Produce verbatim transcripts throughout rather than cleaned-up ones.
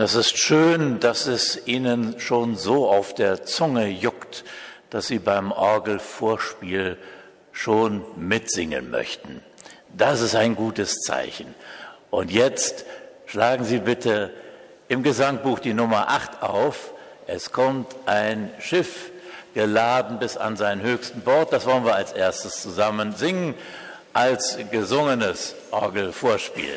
es ist schön, dass es Ihnen schon so auf der Zunge juckt, dass Sie beim Orgelvorspiel schon mitsingen möchten. Das ist ein gutes Zeichen. Und jetzt schlagen Sie bitte im Gesangbuch die Nummer acht auf. Es kommt ein Schiff, geladen bis an seinen höchsten Bord. Das wollen wir als erstes zusammen singen, als gesungenes Orgelvorspiel.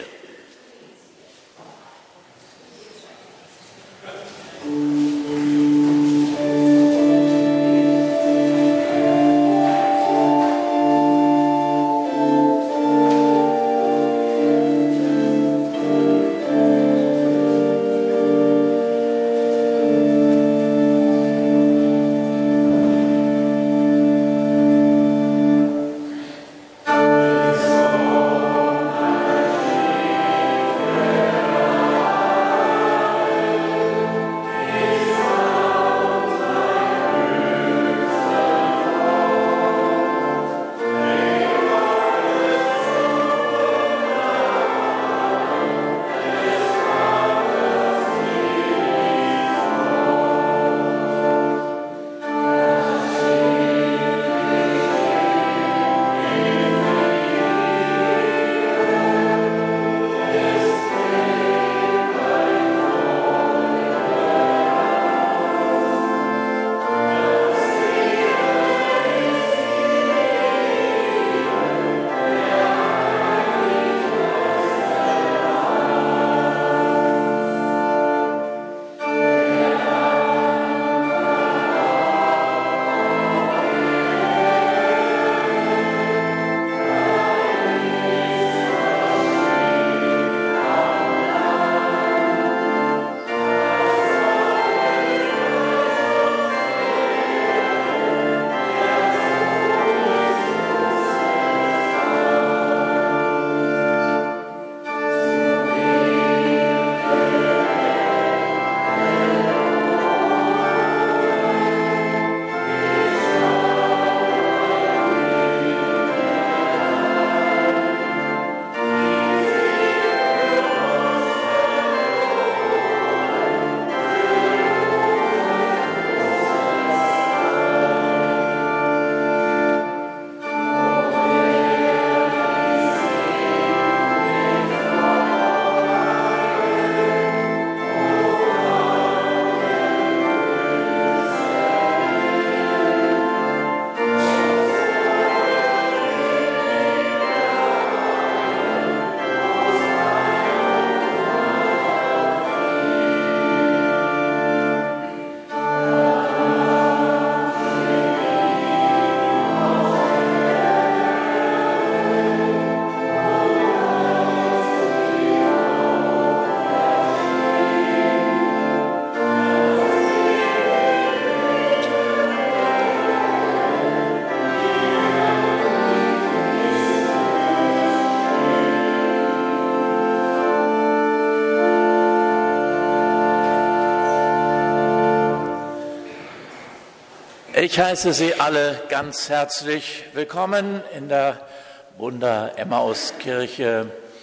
Ich heiße Sie alle ganz herzlich willkommen in der Wunder-Emmaus-Kirche.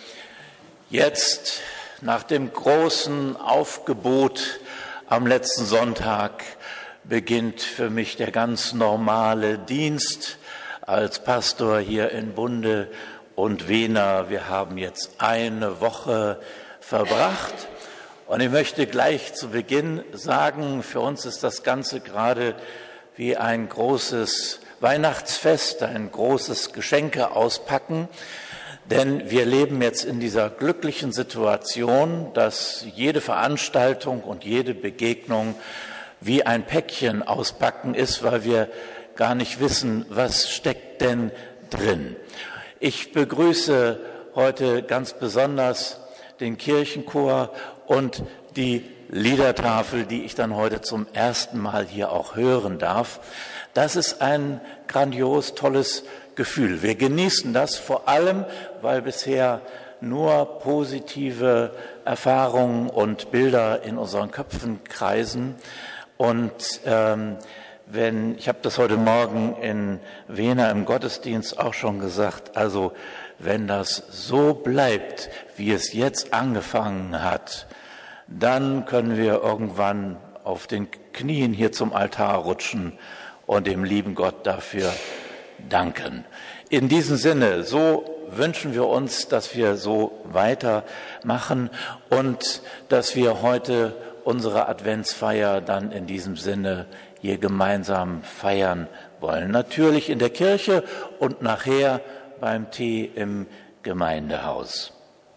Jetzt, nach dem großen Aufgebot am letzten Sonntag, beginnt für mich der ganz normale Dienst als Pastor hier in Bunde und Wehner. Wir haben jetzt eine Woche verbracht. Und ich möchte gleich zu Beginn sagen, für uns ist das Ganze gerade wie ein großes Weihnachtsfest, ein großes Geschenke auspacken, denn wir leben jetzt in dieser glücklichen Situation, dass jede Veranstaltung und jede Begegnung wie ein Päckchen auspacken ist, weil wir gar nicht wissen, was steckt denn drin. Ich begrüße heute ganz besonders den Kirchenchor und die Liedertafel, die ich dann heute zum ersten Mal hier auch hören darf. Das ist ein grandios tolles Gefühl. Wir genießen das vor allem, weil bisher nur positive Erfahrungen und Bilder in unseren Köpfen kreisen. Und ähm, wenn ich habe das heute Morgen in Wehner im Gottesdienst auch schon gesagt, also wenn das so bleibt, wie es jetzt angefangen hat, dann können wir irgendwann auf den Knien hier zum Altar rutschen und dem lieben Gott dafür danken. In diesem Sinne, so wünschen wir uns, dass wir so weitermachen und dass wir heute unsere Adventsfeier dann in diesem Sinne hier gemeinsam feiern wollen. Natürlich in der Kirche und nachher beim Tee im Gemeindehaus.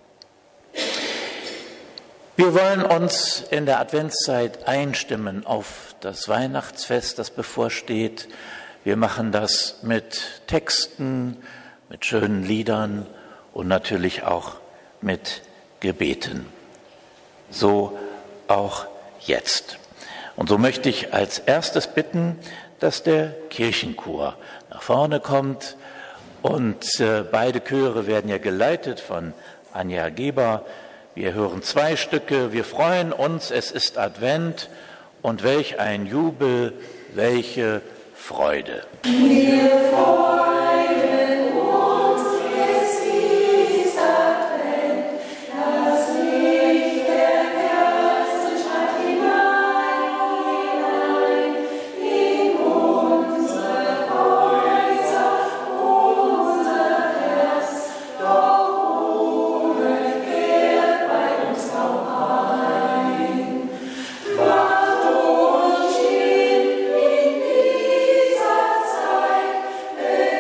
Wir wollen uns in der Adventszeit einstimmen auf das Weihnachtsfest, das bevorsteht. Wir machen das mit Texten, mit schönen Liedern und natürlich auch mit Gebeten. So auch jetzt. Und so möchte ich als erstes bitten, dass der Kirchenchor nach vorne kommt. Und äh, beide Chöre werden ja geleitet von Anja Geber. Wir hören zwei Stücke. Wir freuen uns, es ist Advent. Und welch ein Jubel, welche Freude. Wir freuen uns, es ist Advent, das Licht der Kerzen scheint hinein, hinein, in unsere Häuser, unser Herz, doch umgekehrt bei uns kaum ein. Macht uns still in dieser Zeit,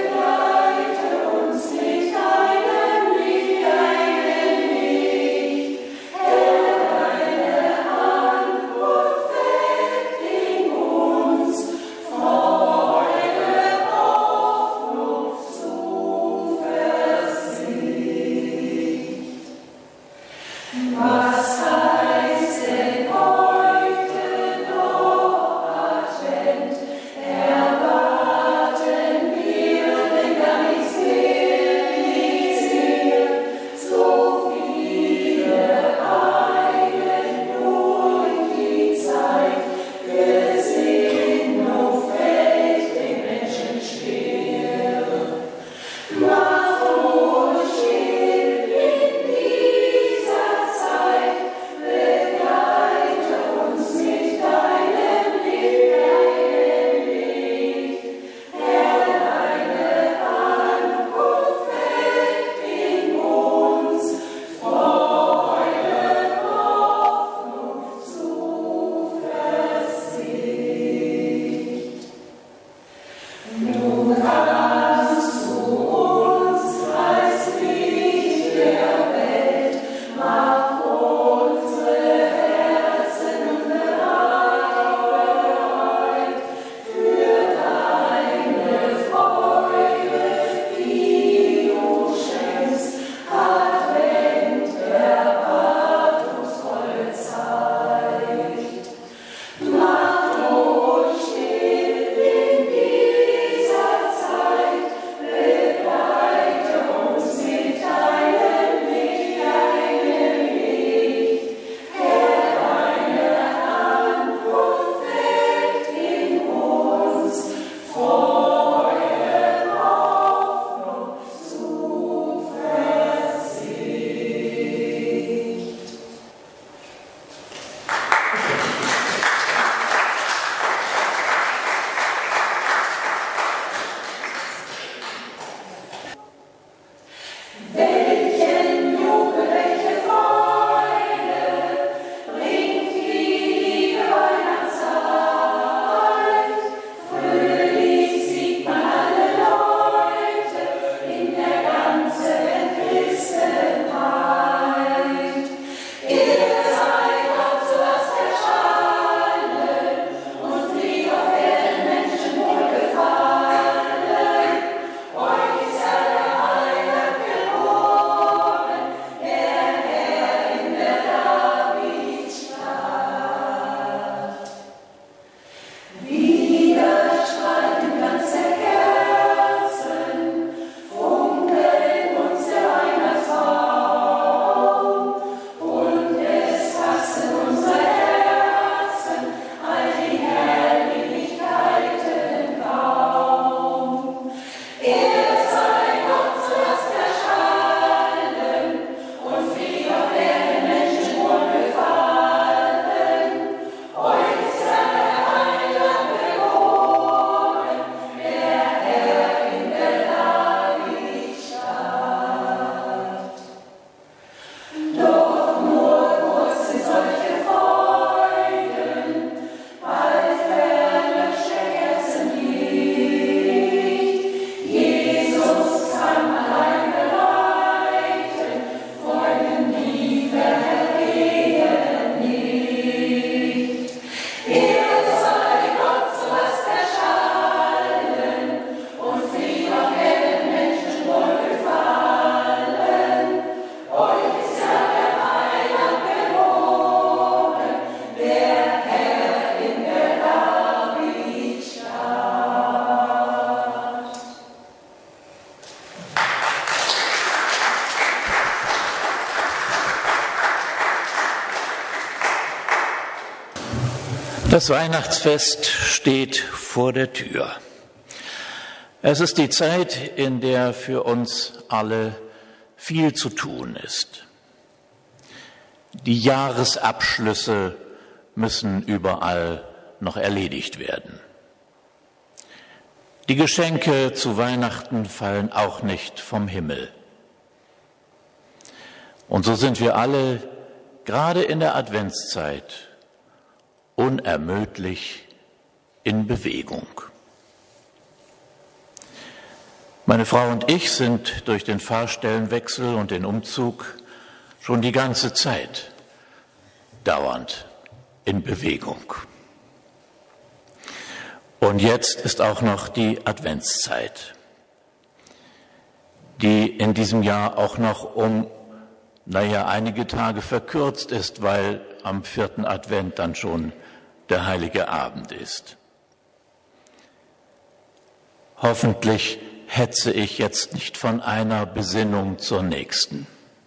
Das Weihnachtsfest steht vor der Tür. Es ist die Zeit, in der für uns alle viel zu tun ist. Die Jahresabschlüsse müssen überall noch erledigt werden. Die Geschenke zu Weihnachten fallen auch nicht vom Himmel. Und so sind wir alle, gerade in der Adventszeit, unermüdlich in Bewegung. Meine Frau und ich sind durch den Fahrstellenwechsel und den Umzug schon die ganze Zeit dauernd in Bewegung. Und jetzt ist auch noch die Adventszeit, die in diesem Jahr auch noch um, naja, einige Tage verkürzt ist, weil am vierten Advent dann schon der heilige Abend ist. Hoffentlich hetze ich jetzt nicht von einer Besinnung zur nächsten.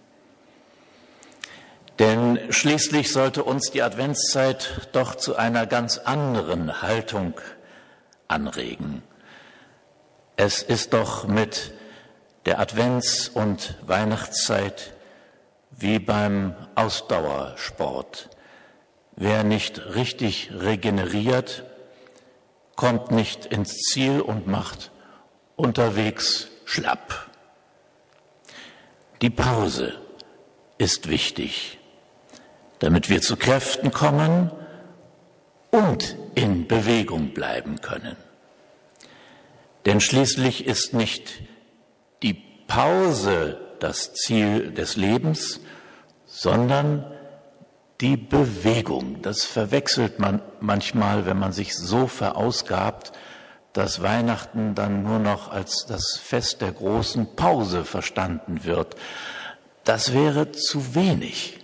Denn schließlich sollte uns die Adventszeit doch zu einer ganz anderen Haltung anregen. Es ist doch mit der Advents- und Weihnachtszeit wie beim Ausdauersport. Wer nicht richtig regeneriert, kommt nicht ins Ziel und macht unterwegs schlapp. Die Pause ist wichtig, damit wir zu Kräften kommen und in Bewegung bleiben können. Denn schließlich ist nicht die Pause das Ziel des Lebens, sondern die Bewegung. Das verwechselt man manchmal, wenn man sich so verausgabt, dass Weihnachten dann nur noch als das Fest der großen Pause verstanden wird. Das wäre zu wenig.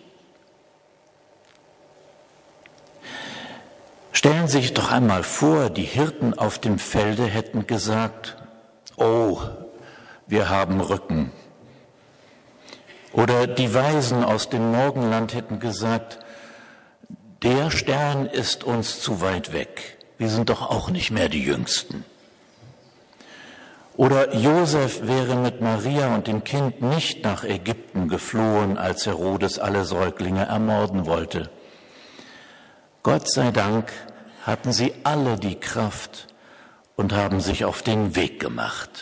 Stellen Sie sich doch einmal vor, die Hirten auf dem Felde hätten gesagt, oh, wir haben Rücken. Oder die Weisen aus dem Morgenland hätten gesagt, der Stern ist uns zu weit weg. Wir sind doch auch nicht mehr die Jüngsten. Oder Josef wäre mit Maria und dem Kind nicht nach Ägypten geflohen, als Herodes alle Säuglinge ermorden wollte. Gott sei Dank hatten sie alle die Kraft und haben sich auf den Weg gemacht.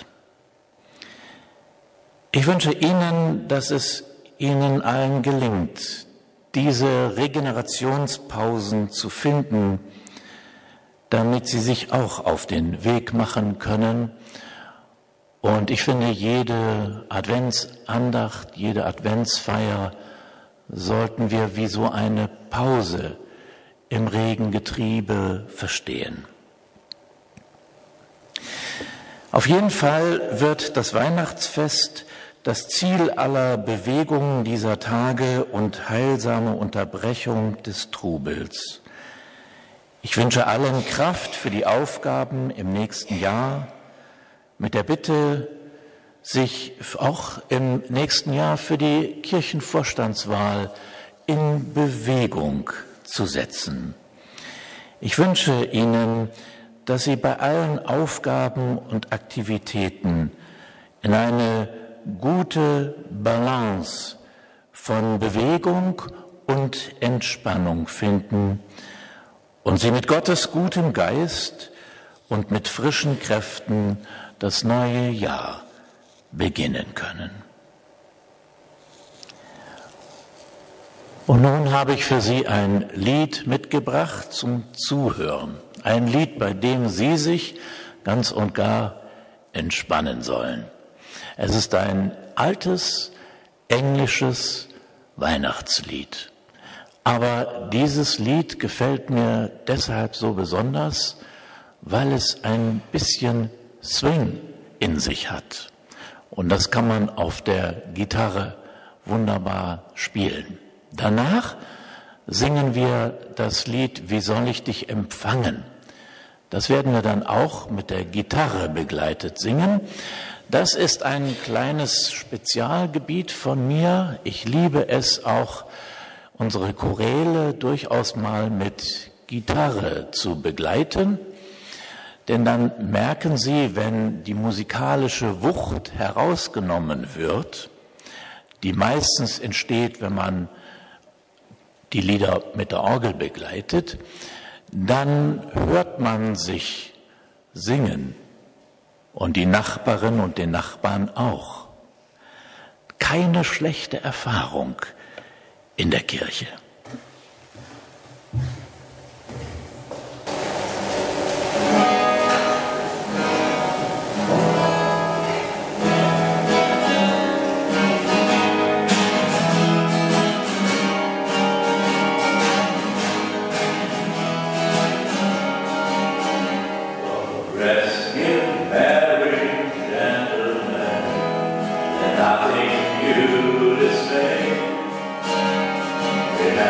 Ich wünsche Ihnen, dass es Ihnen allen gelingt, diese Regenerationspausen zu finden, damit Sie sich auch auf den Weg machen können. Und ich finde, jede Adventsandacht, jede Adventsfeier sollten wir wie so eine Pause im Regengetriebe verstehen. Auf jeden Fall wird das Weihnachtsfest das Ziel aller Bewegungen dieser Tage und heilsame Unterbrechung des Trubels. Ich wünsche allen Kraft für die Aufgaben im nächsten Jahr, mit der Bitte, sich auch im nächsten Jahr für die Kirchenvorstandswahl in Bewegung zu setzen. Ich wünsche Ihnen, dass Sie bei allen Aufgaben und Aktivitäten in eine gute Balance von Bewegung und Entspannung finden und Sie mit Gottes gutem Geist und mit frischen Kräften das neue Jahr beginnen können. Und nun habe ich für Sie ein Lied mitgebracht zum Zuhören. Ein Lied, bei dem Sie sich ganz und gar entspannen sollen. Es ist ein altes englisches Weihnachtslied. Aber dieses Lied gefällt mir deshalb so besonders, weil es ein bisschen Swing in sich hat. Und das kann man auf der Gitarre wunderbar spielen. Danach singen wir das Lied Wie soll ich dich empfangen? Das werden wir dann auch mit der Gitarre begleitet singen. Das ist ein kleines Spezialgebiet von mir. Ich liebe es auch, unsere Choräle durchaus mal mit Gitarre zu begleiten. Denn dann merken Sie, wenn die musikalische Wucht herausgenommen wird, die meistens entsteht, wenn man die Lieder mit der Orgel begleitet, dann hört man sich singen und die Nachbarin und den Nachbarn auch. Keine schlechte Erfahrung in der Kirche. Nothing you dismay.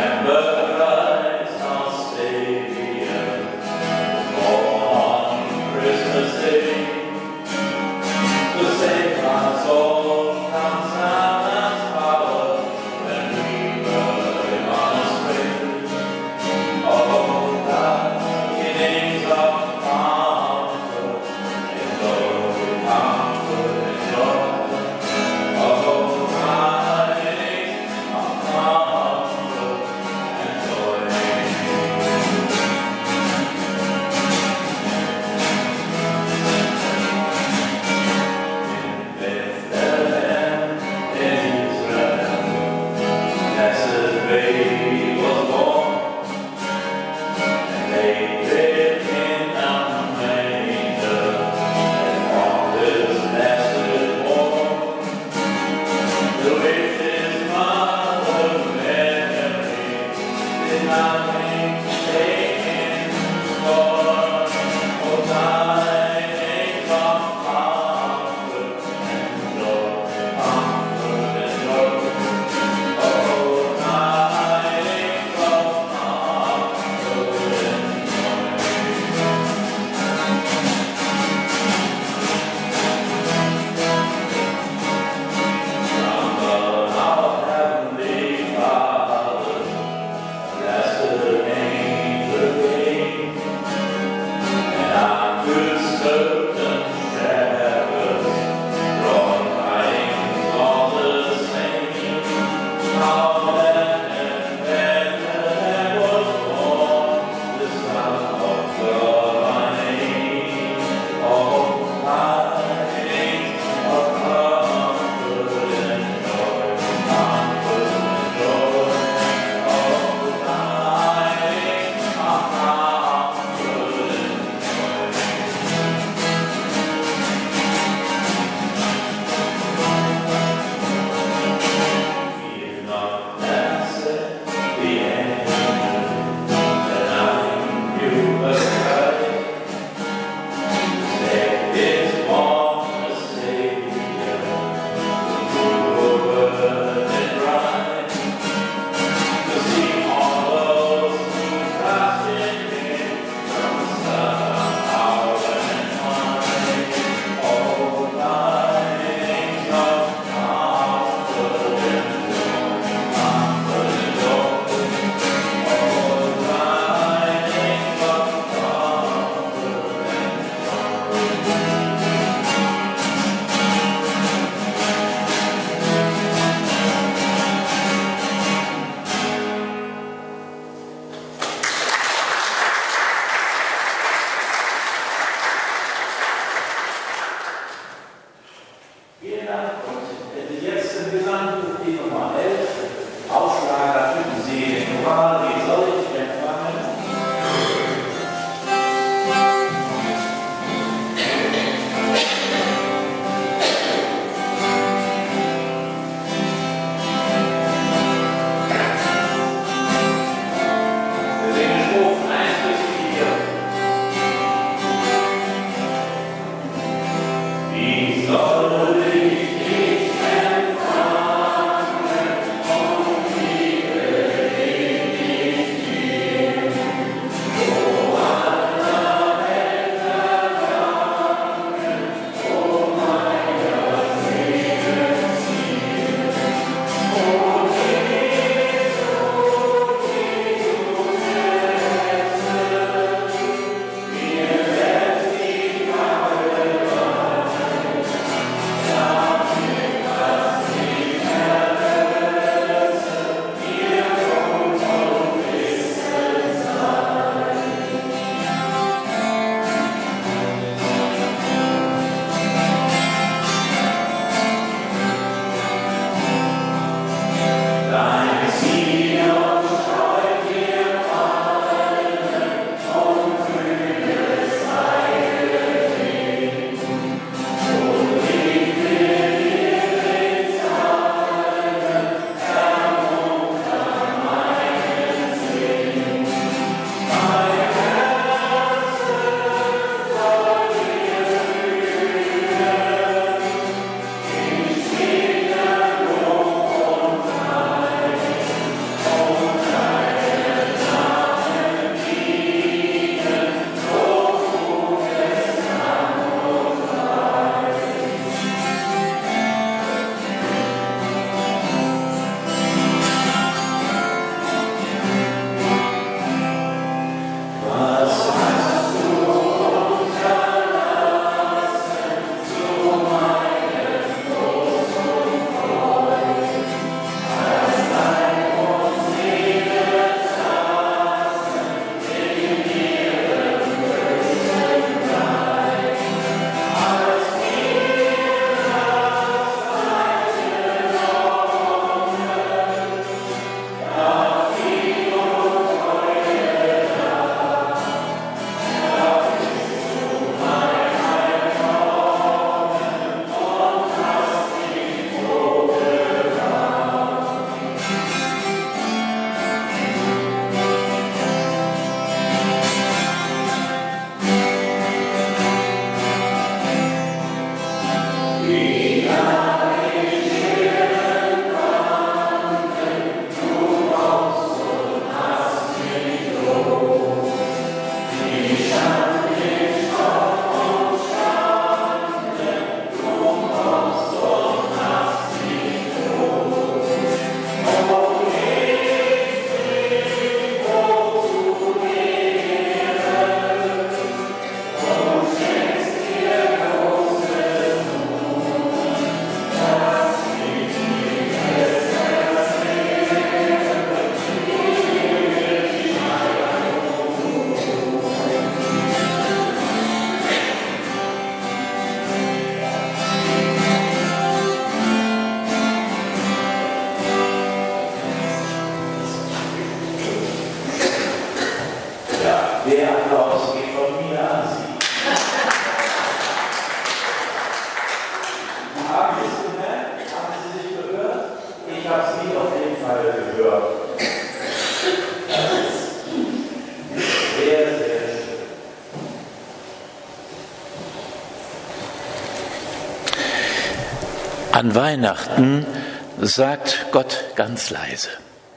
An Weihnachten sagt Gott ganz leise: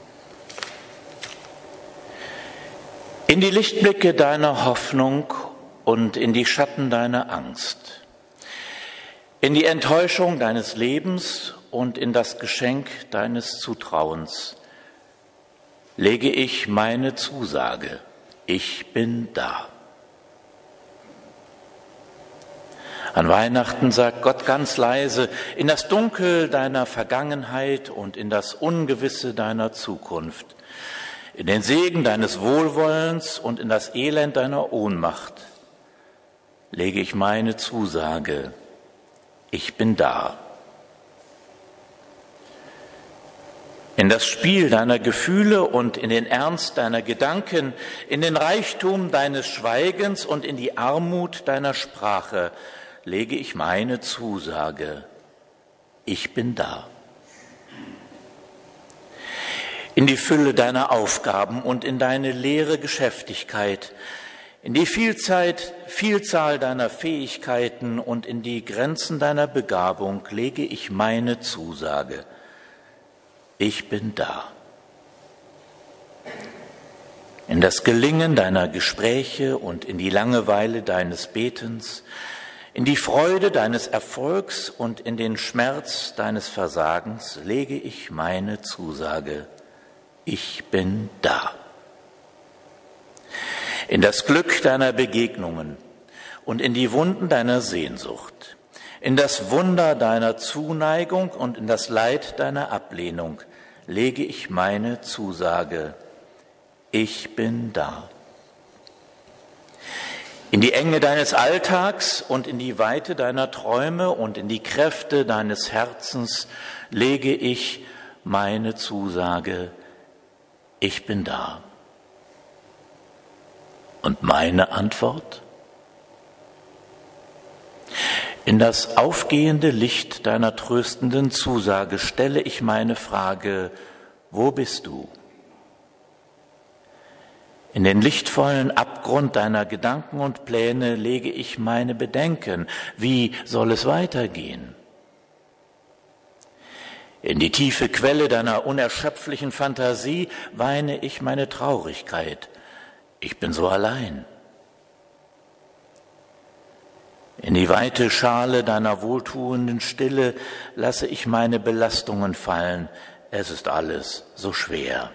In die Lichtblicke deiner Hoffnung und in die Schatten deiner Angst, in die Enttäuschung deines Lebens und in das Geschenk deines Zutrauens lege ich meine Zusage: Ich bin da. An Weihnachten sagt Gott ganz leise: In das Dunkel deiner Vergangenheit und in das Ungewisse deiner Zukunft, in den Segen deines Wohlwollens und in das Elend deiner Ohnmacht lege ich meine Zusage: Ich bin da. In das Spiel deiner Gefühle und in den Ernst deiner Gedanken, in den Reichtum deines Schweigens und in die Armut deiner Sprache lege ich meine Zusage: Ich bin da. In die Fülle deiner Aufgaben und in deine leere Geschäftigkeit, in die Vielzahl, Vielzahl deiner Fähigkeiten und in die Grenzen deiner Begabung lege ich meine Zusage: Ich bin da. In das Gelingen deiner Gespräche und in die Langeweile deines Betens, in die Freude deines Erfolgs und in den Schmerz deines Versagens lege ich meine Zusage: Ich bin da. In das Glück deiner Begegnungen und in die Wunden deiner Sehnsucht, in das Wunder deiner Zuneigung und in das Leid deiner Ablehnung lege ich meine Zusage: Ich bin da. In die Enge deines Alltags und in die Weite deiner Träume und in die Kräfte deines Herzens lege ich meine Zusage: Ich bin da. Und meine Antwort? In das aufgehende Licht deiner tröstenden Zusage stelle ich meine Frage: Wo bist du? In den lichtvollen Abgrund deiner Gedanken und Pläne lege ich meine Bedenken: Wie soll es weitergehen? In die tiefe Quelle deiner unerschöpflichen Fantasie weine ich meine Traurigkeit: Ich bin so allein. In die weite Schale deiner wohltuenden Stille lasse ich meine Belastungen fallen: Es ist alles so schwer.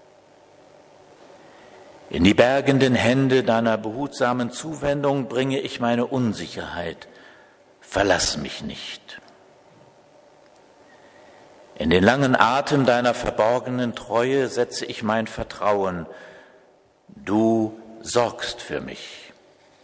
In die bergenden Hände deiner behutsamen Zuwendung bringe ich meine Unsicherheit: Verlass mich nicht. In den langen Atem deiner verborgenen Treue setze ich mein Vertrauen: Du sorgst für mich.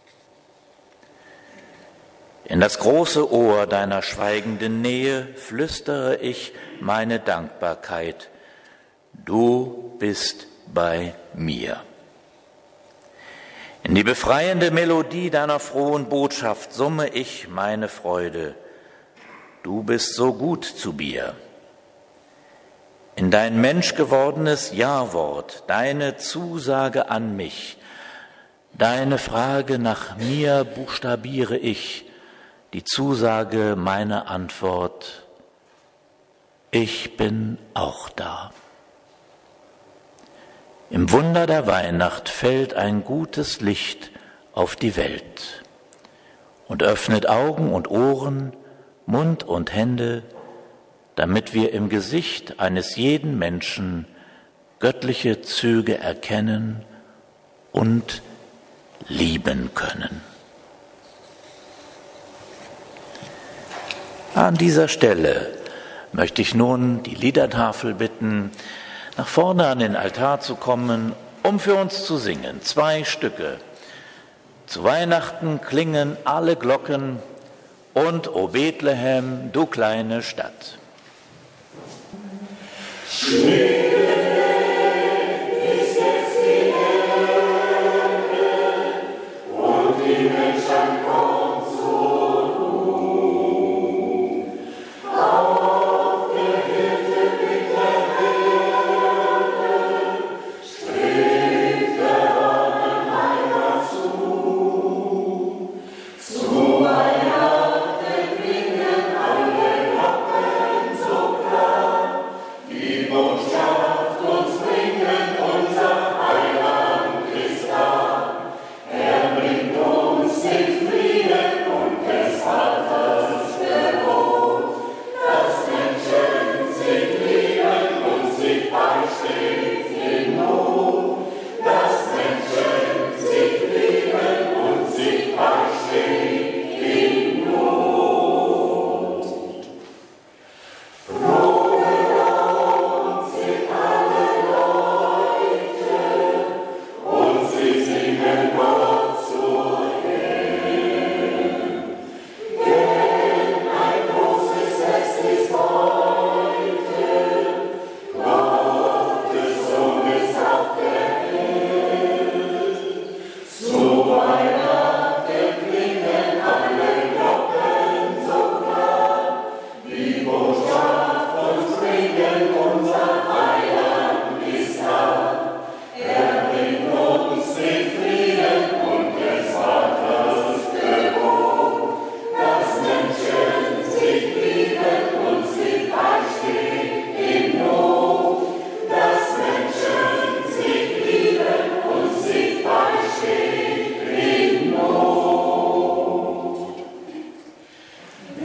In das große Ohr deiner schweigenden Nähe flüstere ich meine Dankbarkeit: Du bist bei mir. In die befreiende Melodie deiner frohen Botschaft summe ich meine Freude: Du bist so gut zu mir. In dein menschgewordenes Ja-Wort, deine Zusage an mich, deine Frage nach mir buchstabiere ich, die Zusage, meine Antwort: Ich bin auch da. Im Wunder der Weihnacht fällt ein gutes Licht auf die Welt und öffnet Augen und Ohren, Mund und Hände, damit wir im Gesicht eines jeden Menschen göttliche Züge erkennen und lieben können. An dieser Stelle möchte ich nun die Liedertafel bitten, nach vorne an den Altar zu kommen, um für uns zu singen. Zwei Stücke. Zu Weihnachten klingen alle Glocken und O Bethlehem, du kleine Stadt. Zu Weihnachten klingen alle Glocken.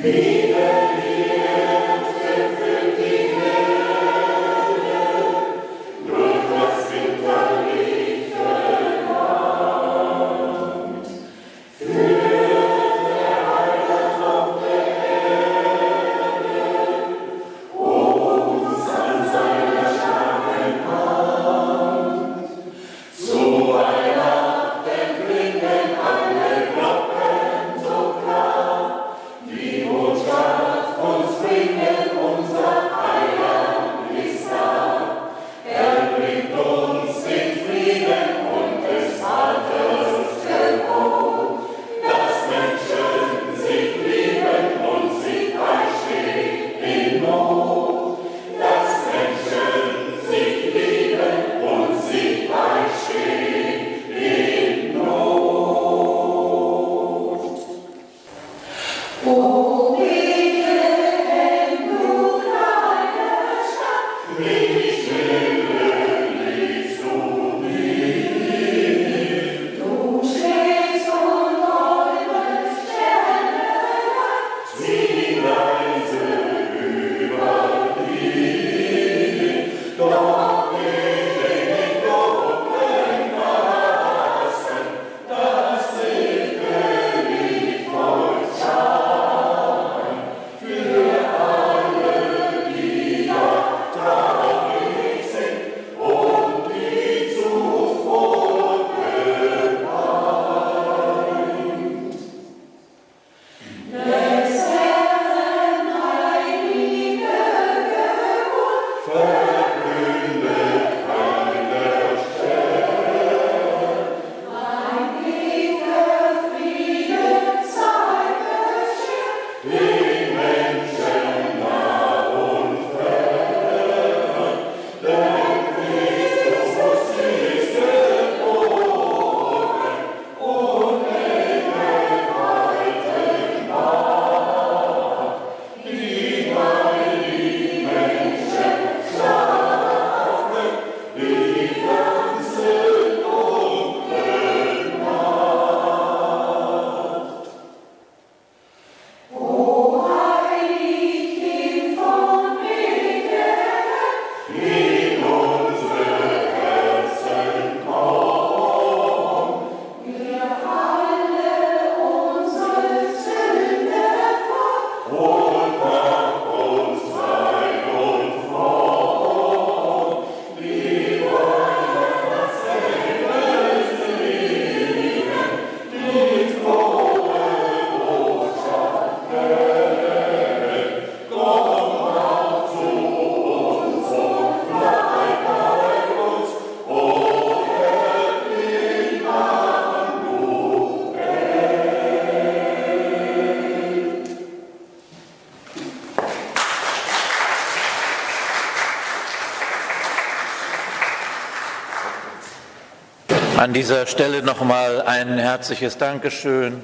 An dieser Stelle nochmal ein herzliches Dankeschön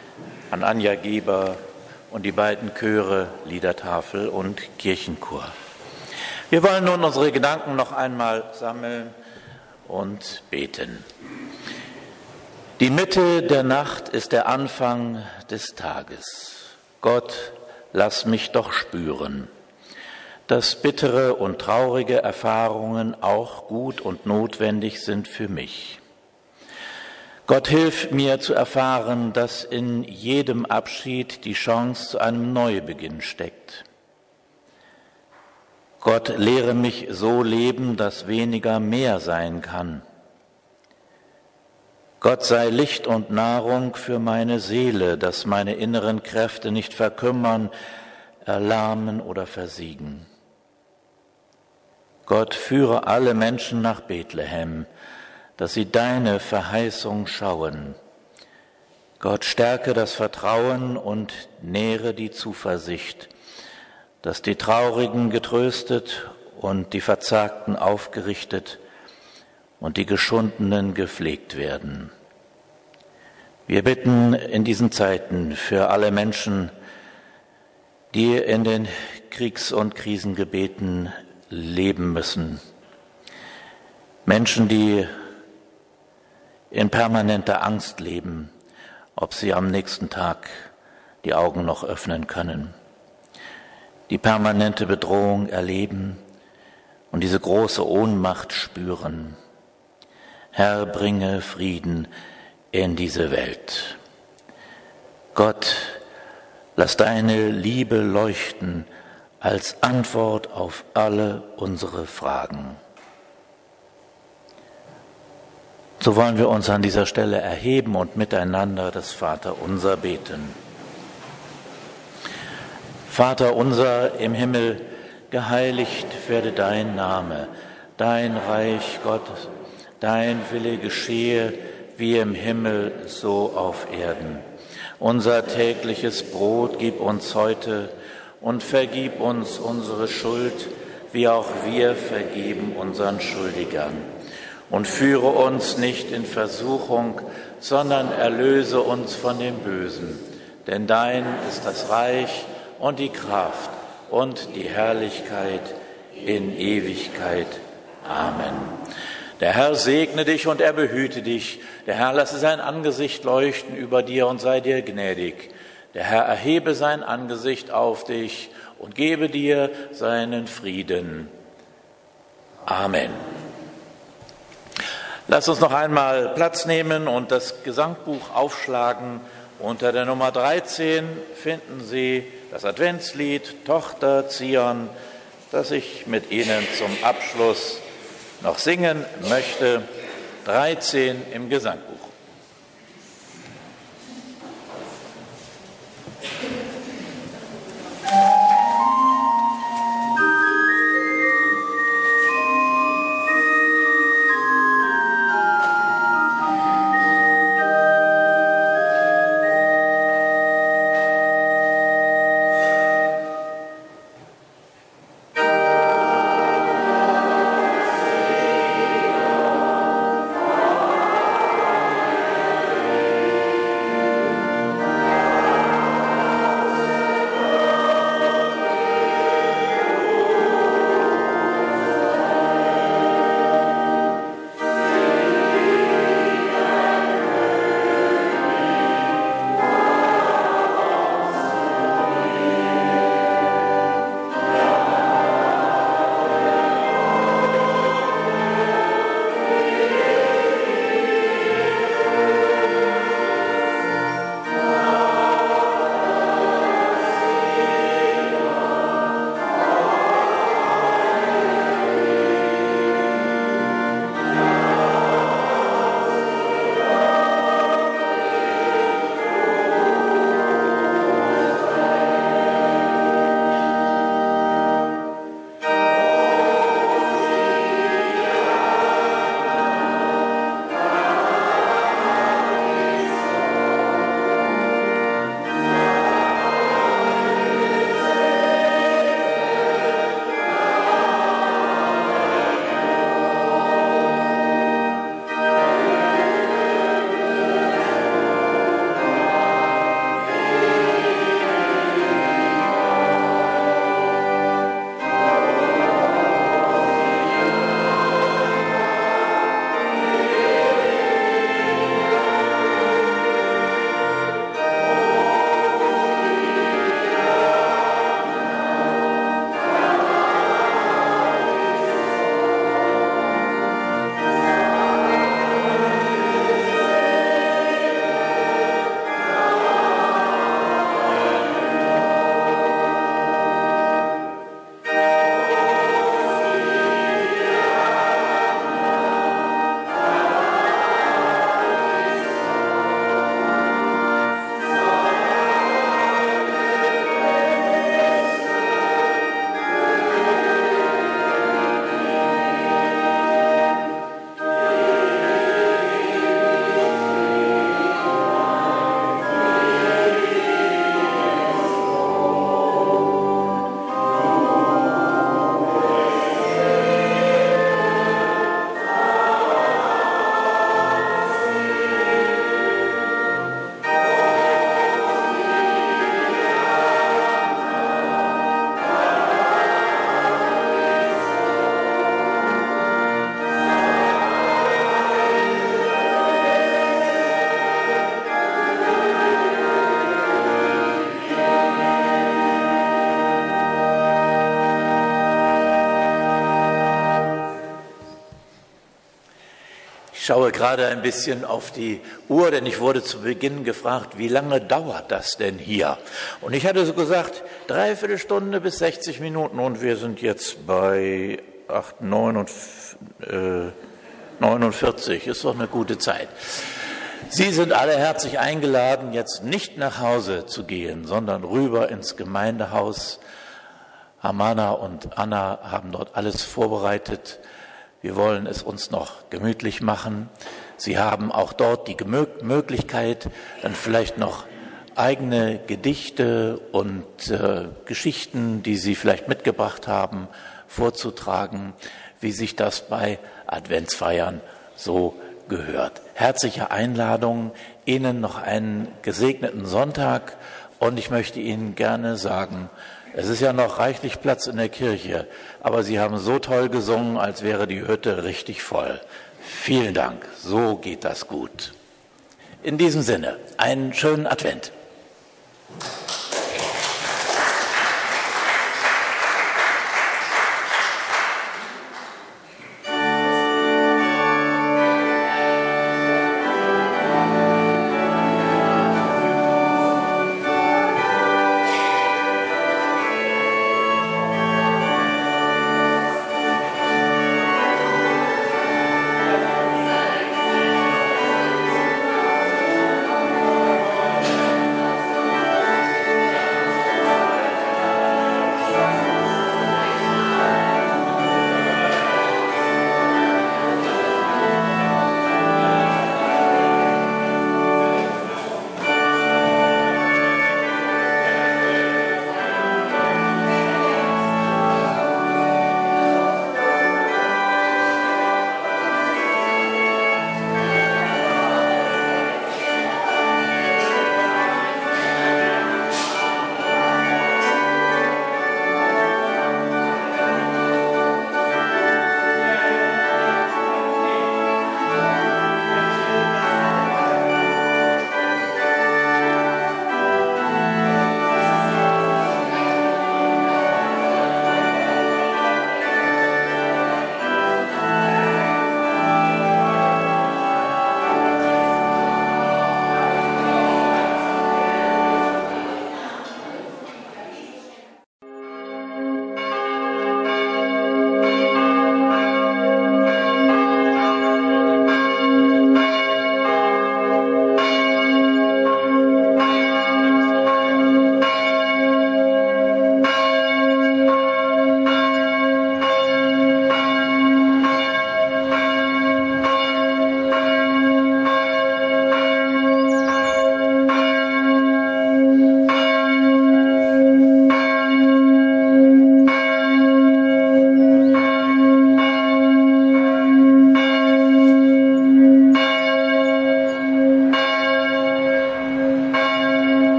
an Anja Geber und die beiden Chöre Liedertafel und Kirchenchor. Wir wollen nun unsere Gedanken noch einmal sammeln und beten. Die Mitte der Nacht ist der Anfang des Tages. Gott, lass mich doch spüren, dass bittere und traurige Erfahrungen auch gut und notwendig sind für mich. Gott, hilf mir zu erfahren, dass in jedem Abschied die Chance zu einem Neubeginn steckt. Gott, lehre mich so leben, dass weniger mehr sein kann. Gott sei Licht und Nahrung für meine Seele, dass meine inneren Kräfte nicht verkümmern, erlahmen oder versiegen. Gott, führe alle Menschen nach Bethlehem, dass sie deine Verheißung schauen. Gott, stärke das Vertrauen und nähre die Zuversicht, dass die Traurigen getröstet und die Verzagten aufgerichtet und die Geschundenen gepflegt werden. Wir bitten in diesen Zeiten für alle Menschen, die in den Kriegs- und Krisengebieten leben müssen. Menschen, die in permanenter Angst leben, ob sie am nächsten Tag die Augen noch öffnen können, die permanente Bedrohung erleben und diese große Ohnmacht spüren. Herr, bringe Frieden in diese Welt. Gott, lass deine Liebe leuchten als Antwort auf alle unsere Fragen. So wollen wir uns an dieser Stelle erheben und miteinander das Vaterunser beten. Vater unser im Himmel, geheiligt werde dein Name, dein Reich Gottes, dein Wille geschehe, wie im Himmel, so auf Erden. Unser tägliches Brot gib uns heute und vergib uns unsere Schuld, wie auch wir vergeben unseren Schuldigern. Und führe uns nicht in Versuchung, sondern erlöse uns von dem Bösen. Denn dein ist das Reich und die Kraft und die Herrlichkeit in Ewigkeit. Amen. Der Herr segne dich und er behüte dich. Der Herr lasse sein Angesicht leuchten über dir und sei dir gnädig. Der Herr erhebe sein Angesicht auf dich und gebe dir seinen Frieden. Amen. Lass uns noch einmal Platz nehmen und das Gesangbuch aufschlagen. Unter der Nummer dreizehn finden Sie das Adventslied Tochter Zion, das ich mit Ihnen zum Abschluss noch singen möchte. dreizehn im Gesangbuch. Amen. schaue gerade ein bisschen auf die Uhr, denn ich wurde zu Beginn gefragt, wie lange dauert das denn hier? Und ich hatte so gesagt, dreiviertel Stunde bis sechzig Minuten und wir sind jetzt bei acht, neunundvierzig, ist doch eine gute Zeit. Sie sind alle herzlich eingeladen, jetzt nicht nach Hause zu gehen, sondern rüber ins Gemeindehaus. Amana und Anna haben dort alles vorbereitet. Wir wollen es uns noch gemütlich machen. Sie haben auch dort die Möglichkeit, dann vielleicht noch eigene Gedichte und äh, Geschichten, die Sie vielleicht mitgebracht haben, vorzutragen, wie sich das bei Adventsfeiern so gehört. Herzliche Einladung, Ihnen noch einen gesegneten Sonntag und ich möchte Ihnen gerne sagen, es ist ja noch reichlich Platz in der Kirche, aber Sie haben so toll gesungen, als wäre die Hütte richtig voll. Vielen Dank, so geht das gut. In diesem Sinne, einen schönen Advent.